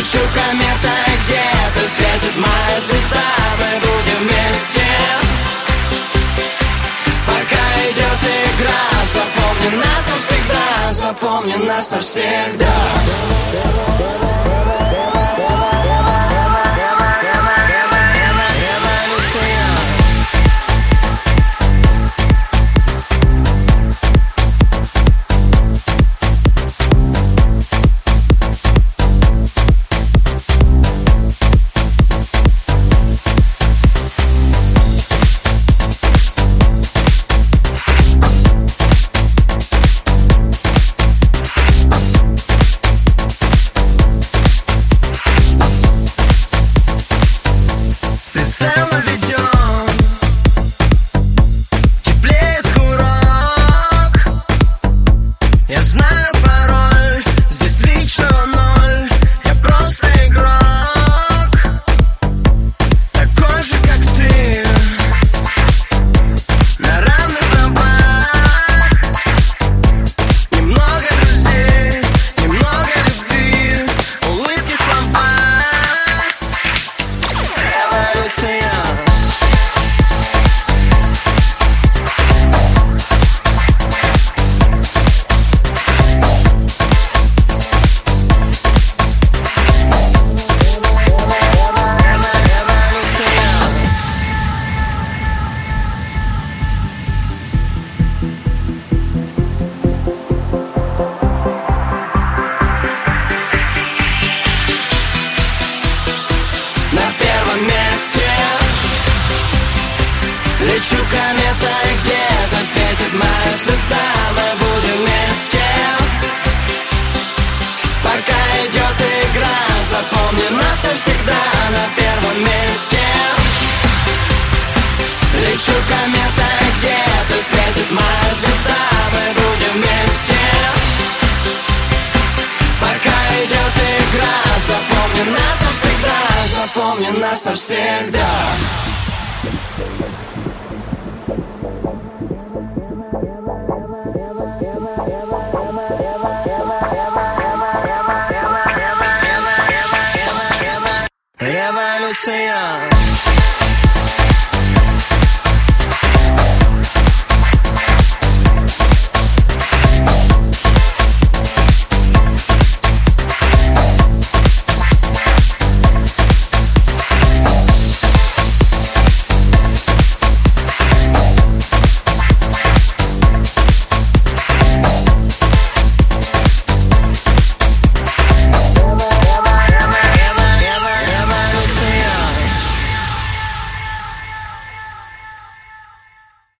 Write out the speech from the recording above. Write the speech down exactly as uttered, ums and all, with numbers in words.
Лечу кометой, где-то светит моя звезда. Мы будем вместе, пока идет игра. Запомни нас навсегда, запомни нас навсегда. Я знаю пароль, здесь личного ноль. Я просто игрок, такой же, как ты, на равных правах. Немного друзей, немного любви, улыбки, слова. Революция. Лечу кометой, где-то светит моя звезда. Мы будем вместе, пока идет игра. Запомни нас навсегда на первом месте. Лечу кометой, где-то светит моя звезда. Мы будем вместе, пока идет игра. Запомни нас навсегда, запомни нас навсегда.